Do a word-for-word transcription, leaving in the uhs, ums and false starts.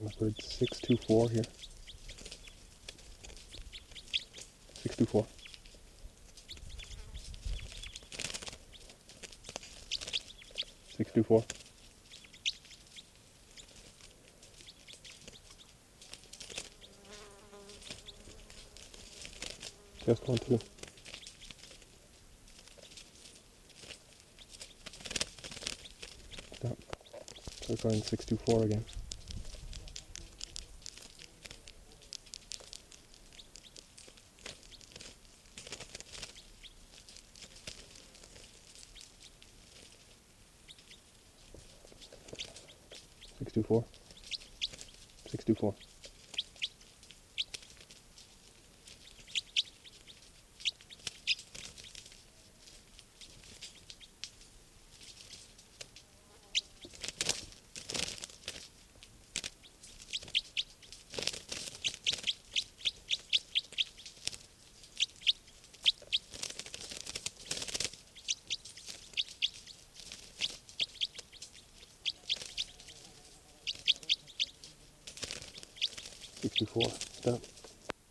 Leopard six two four here. six two four. six two four. Just one two. Stop. So we're going six two four again. six two four. six two four. six two four. Stop.